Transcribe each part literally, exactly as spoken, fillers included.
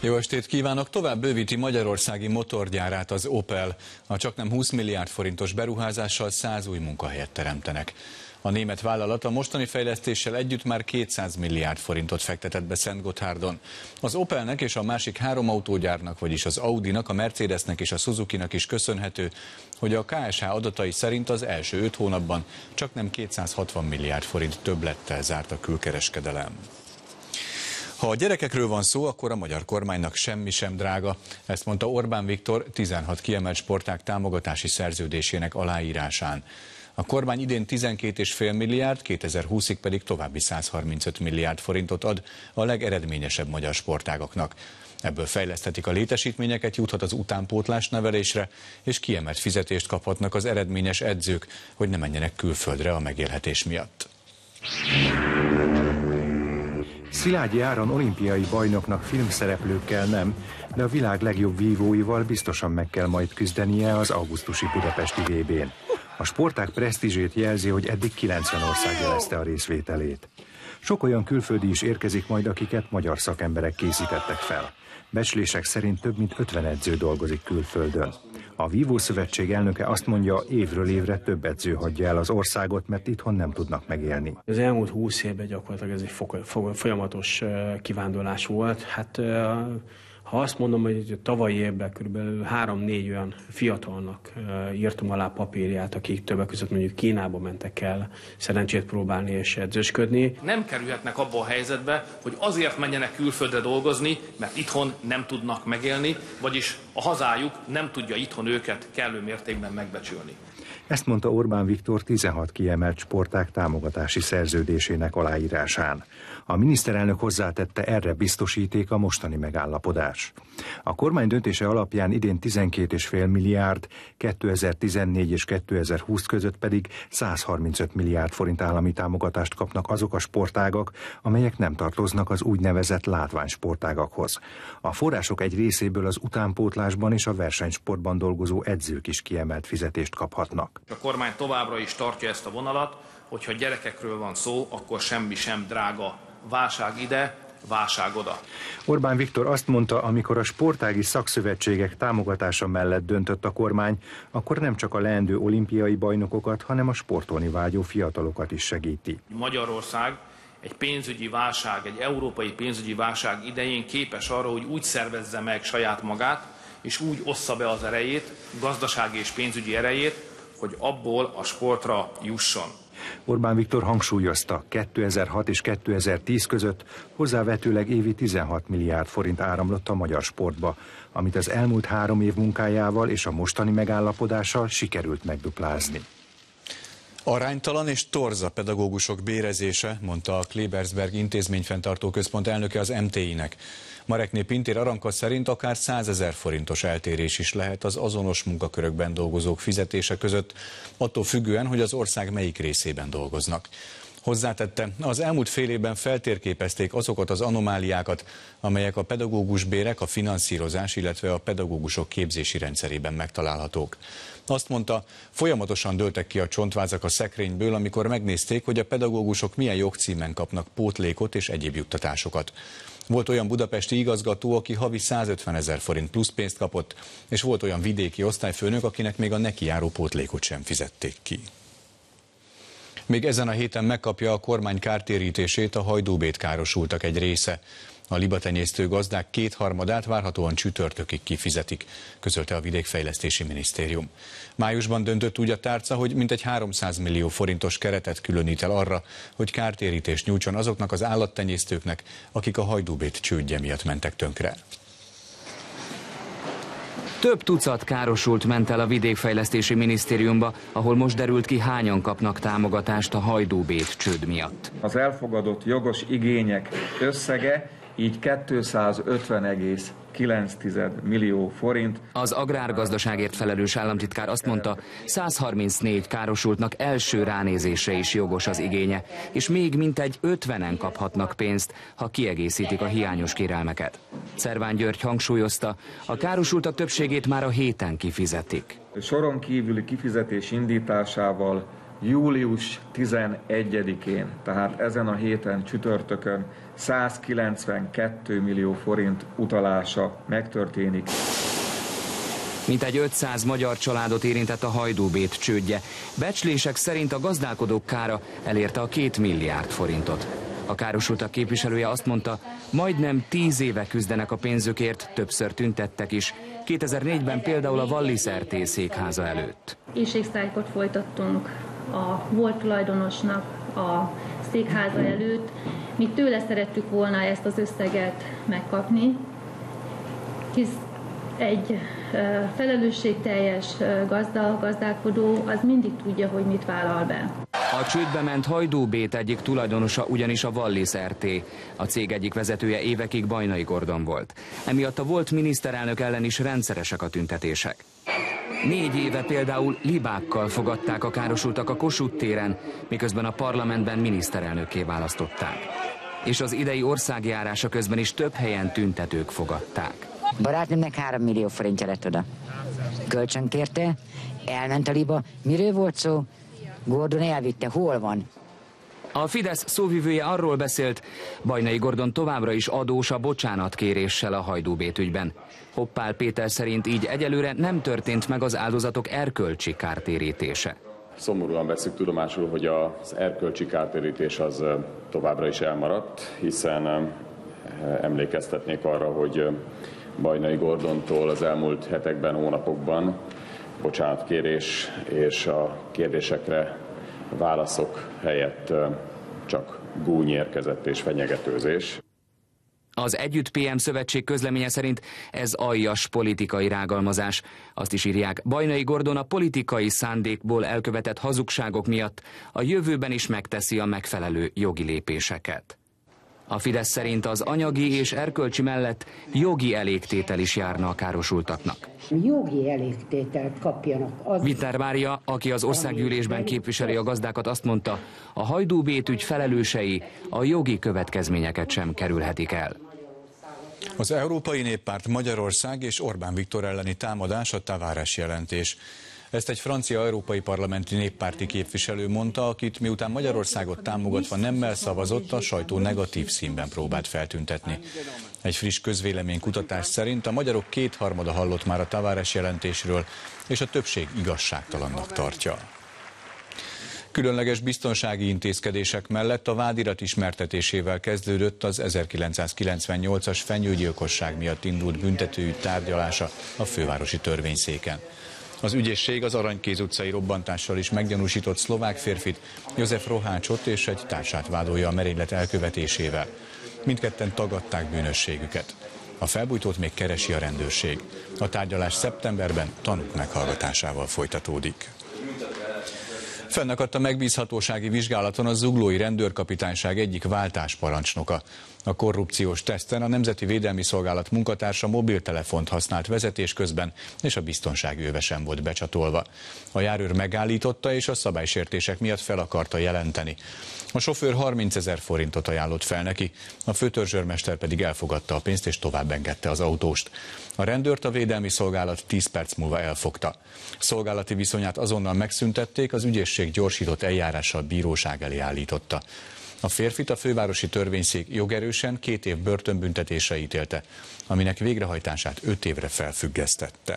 Jó estét kívánok! Tovább bővíti magyarországi motorgyárát az Opel. A csaknem húsz milliárd forintos beruházással száz új munkahelyet teremtenek. A német vállalat a mostani fejlesztéssel együtt már kétszáz milliárd forintot fektetett be Szentgotthárdon. Az Opelnek és a másik három autógyárnak, vagyis az Audinak, a Mercedesnek és a Suzukinak is köszönhető, hogy a ká es há adatai szerint az első öt hónapban csaknem kétszázhatvan milliárd forint többlettel zárt a külkereskedelem. Ha a gyerekekről van szó, akkor a magyar kormánynak semmi sem drága. Ezt mondta Orbán Viktor tizenhat kiemelt sportág támogatási szerződésének aláírásán. A kormány idén tizenkét egész öt milliárd, kétezer-húszig pedig további százharmincöt milliárd forintot ad a legeredményesebb magyar sportágaknak. Ebből fejleszthetik a létesítményeket, juthat az utánpótlás nevelésre, és kiemelt fizetést kaphatnak az eredményes edzők, hogy ne menjenek külföldre a megélhetés miatt. Szilágyi Áron olimpiai bajnoknak filmszereplőkkel nem, de a világ legjobb vívóival biztosan meg kell majd küzdenie az augusztusi budapesti vé bén. A sportág presztízsét jelzi, hogy eddig kilencven ország jelezte a részvételét. Sok olyan külföldi is érkezik majd, akiket magyar szakemberek készítettek fel. Becslések szerint több mint ötven edző dolgozik külföldön. A Vívó Szövetség elnöke azt mondja, évről évre több edző hagyja el az országot, mert itthon nem tudnak megélni. Az elmúlt húsz évben gyakorlatilag ez egy folyamatos kivándorlás volt. Hát ha azt mondom, hogy a tavalyi évben kb. három-négy olyan fiatalnak írtam alá papírját, akik többek között mondjuk Kínába mentek el szerencsét próbálni és edzősködni. Nem kerülhetnek abba a helyzetbe, hogy azért menjenek külföldre dolgozni, mert itthon nem tudnak megélni, vagyis a hazájuk nem tudja itthon őket kellő mértékben megbecsülni. Ezt mondta Orbán Viktor tizenhat kiemelt sportág támogatási szerződésének aláírásán. A miniszterelnök hozzátette, erre biztosíték a mostani megállapodás. A kormány döntése alapján idén tizenkét egész öt milliárd, kétezer-tizennégy és kétezer-húsz között pedig százharmincöt milliárd forint állami támogatást kapnak azok a sportágak, amelyek nem tartoznak az úgynevezett látványsportágakhoz. A források egy részéből az utánpótlásban és a versenysportban dolgozó edzők is kiemelt fizetést kaphatnak. A kormány továbbra is tartja ezt a vonalat, hogyha gyerekekről van szó, akkor semmi sem drága. Válság ide, válság oda. Orbán Viktor azt mondta, amikor a sportági szakszövetségek támogatása mellett döntött a kormány, akkor nem csak a leendő olimpiai bajnokokat, hanem a sportolni vágyó fiatalokat is segíti. Magyarország egy pénzügyi válság, egy európai pénzügyi válság idején képes arra, hogy úgy szervezze meg saját magát, és úgy ossza be az erejét, gazdasági és pénzügyi erejét, hogy abból a sportra jusson. Orbán Viktor hangsúlyozta, kétezer-hat és kétezer-tíz között hozzávetőleg évi tizenhat milliárd forint áramlott a magyar sportba, amit az elmúlt három év munkájával és a mostani megállapodással sikerült megduplázni. Aránytalan és torz a pedagógusok bérezése, mondta a Klebersberg intézményfenntartó központ elnöke az em té i-nek. Marekné Pintér Aranka szerint akár százezer forintos eltérés is lehet az azonos munkakörökben dolgozók fizetése között, attól függően, hogy az ország melyik részében dolgoznak. Hozzátette, az elmúlt fél évben feltérképezték azokat az anomáliákat, amelyek a pedagógus bérek, a finanszírozás, illetve a pedagógusok képzési rendszerében megtalálhatók. Azt mondta, folyamatosan dőltek ki a csontvázak a szekrényből, amikor megnézték, hogy a pedagógusok milyen jogcímen kapnak pótlékot és egyéb juttatásokat. Volt olyan budapesti igazgató, aki havi százötvenezer forint plusz pénzt kapott, és volt olyan vidéki osztályfőnök, akinek még a neki járó pótlékot sem fizették ki. Még ezen a héten megkapja a kormány kártérítését a hajdúbét károsultak egy része. A libatenyésztő gazdák kétharmadát várhatóan csütörtökig kifizetik, közölte a Vidékfejlesztési Minisztérium. Májusban döntött úgy a tárca, hogy mintegy háromszáz millió forintos keretet különít el arra, hogy kártérítést nyújtson azoknak az állattenyésztőknek, akik a hajdúbét csődje miatt mentek tönkre. Több tucat károsult ment el a Vidékfejlesztési Minisztériumba, ahol most derült ki, hányan kapnak támogatást a hajdúbét csőd miatt. Az elfogadott jogos igények összege így kétszázötven egész kilenc millió forint. Az agrárgazdaságért felelős államtitkár azt mondta, százharmincnégy károsultnak első ránézésre is jogos az igénye, és még mintegy ötvenen kaphatnak pénzt, ha kiegészítik a hiányos kérelmeket. Szervány György hangsúlyozta, a károsultak többségét már a héten kifizetik. Soron kívüli kifizetés indításával július tizenegyedikén, tehát ezen a héten csütörtökön százkilencvenkettő millió forint utalása megtörténik. Mintegy ötszáz magyar családot érintett a Hajdú-Bét csődje. Becslések szerint a gazdálkodók kára elérte a két milliárd forintot. A károsultak képviselője azt mondta, majdnem tíz éve küzdenek a pénzükért, többször tüntettek is. kétezer-négyben például a Wallis er té székháza előtt. Éhségsztrájkot folytattunk a volt tulajdonosnak a székháza előtt. Mi tőle szerettük volna ezt az összeget megkapni, hisz egy felelősségteljes gazda, gazdálkodó az mindig tudja, hogy mit vállal be. A csődbe ment Hajdú-Bét egyik tulajdonosa ugyanis a Wallis er té. A cég egyik vezetője évekig Bajnai Gordon volt. Emiatt a volt miniszterelnök ellen is rendszeresek a tüntetések. Négy éve például libákkal fogadták a károsultak a Kossuth téren, miközben a parlamentben miniszterelnökké választották. És az idei országjárása közben is több helyen tüntetők fogadták. Barátnőmnek három millió forintja lett oda. Kölcsön kérte, elment a liba. Miről volt szó? Gordon elvitte, hol van? A Fidesz szóvivője arról beszélt, Bajnai Gordon továbbra is adós a bocsánatkéréssel a Hajdú-Bét ügyben. Hoppál Péter szerint így egyelőre nem történt meg az áldozatok erkölcsi kártérítése. Szomorúan veszük tudomásul, hogy az erkölcsi kártérítés az továbbra is elmaradt, hiszen emlékeztetnék arra, hogy Bajnai Gordontól az elmúlt hetekben, hónapokban bocsánatkérés és a kérdésekre válaszok helyett csak gúny érkezett és fenyegetőzés. Az Együtt pé em szövetség közleménye szerint ez aljas politikai rágalmazás. Azt is írják, Bajnai Gordon a politikai szándékból elkövetett hazugságok miatt a jövőben is megteszi a megfelelő jogi lépéseket. A Fidesz szerint az anyagi és erkölcsi mellett jogi elégtétel is járna a károsultaknak. Jogi elégtételt kapjanak. Az... Wittner Mária, aki az országgyűlésben képviseli a gazdákat, azt mondta, a Hajdú-Bét ügy felelősei a jogi következményeket sem kerülhetik el. Az Európai Néppárt Magyarország és Orbán Viktor elleni támadás a Tavares jelentés. Ezt egy francia európai parlamenti néppárti képviselő mondta, akit miután Magyarországot támogatva nemmel szavazott, a sajtó negatív színben próbált feltüntetni. Egy friss közvéleménykutatás szerint a magyarok kétharmada hallott már a Tavares jelentésről, és a többség igazságtalannak tartja. Különleges biztonsági intézkedések mellett a vádirat ismertetésével kezdődött az ezerkilencszázkilencvennyolcas fenyőgyilkosság miatt indult büntetőügy tárgyalása a fővárosi törvényszéken. Az ügyészség az Aranykéz utcai robbantással is meggyanúsított szlovák férfit, József Rohácsot és egy társát vádolja a merénylet elkövetésével. Mindketten tagadták bűnösségüket. A felbújtót még keresi a rendőrség. A tárgyalás szeptemberben tanúk meghallgatásával folytatódik. Fennakadt a megbízhatósági vizsgálaton a zuglói rendőrkapitányság egyik váltásparancsnoka. A korrupciós teszten a Nemzeti Védelmi Szolgálat munkatársa mobiltelefont használt vezetés közben, és a biztonsági öve sem volt becsatolva. A járőr megállította, és a szabálysértések miatt fel akarta jelenteni. A sofőr harmincezer forintot ajánlott fel neki, a főtörzsőrmester pedig elfogadta a pénzt és tovább engedte az autóst. A rendőrt a Védelmi Szolgálat tíz perc múlva elfogta. Szolgálati viszonyát azonnal megszüntették, az ügyészség gyorsított eljárással bíróság elé állította. A férfit a fővárosi törvényszék jogerősen két év börtönbüntetésre ítélte, aminek végrehajtását öt évre felfüggesztette.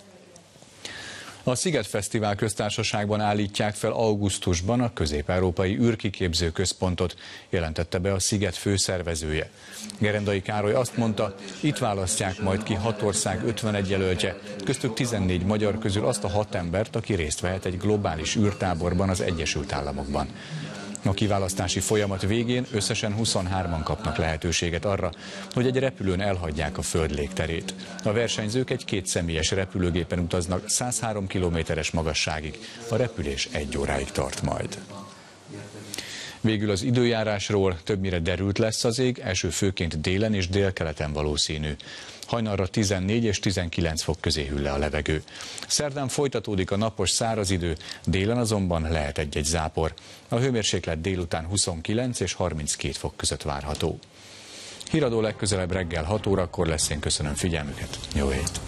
A Sziget Fesztivál Köztársaságban állítják fel augusztusban a Közép-Európai űrkiképző központot, jelentette be a Sziget főszervezője. Gerendai Károly azt mondta, itt választják majd ki hat ország ötvenegy jelöltje, köztük tizennégy magyar közül azt a hat embert, aki részt vehet egy globális űrtáborban az Egyesült Államokban. A kiválasztási folyamat végén összesen huszonhárman kapnak lehetőséget arra, hogy egy repülőn elhagyják a Föld légterét. A versenyzők egy kétszemélyes repülőgépen utaznak százhárom kilométeres magasságig, a repülés egy óráig tart majd. Végül az időjárásról: többnyire derült lesz az ég, eső főként délen és délkeleten valószínű. Hajnalra tizennégy és tizenkilenc fok közé hűl le a levegő. Szerdán folytatódik a napos száraz idő, délen azonban lehet egy-egy zápor. A hőmérséklet délután huszonkilenc és harminckét fok között várható. Híradó legközelebb reggel hat órakor lesz, én köszönöm figyelmüket. Jó hét!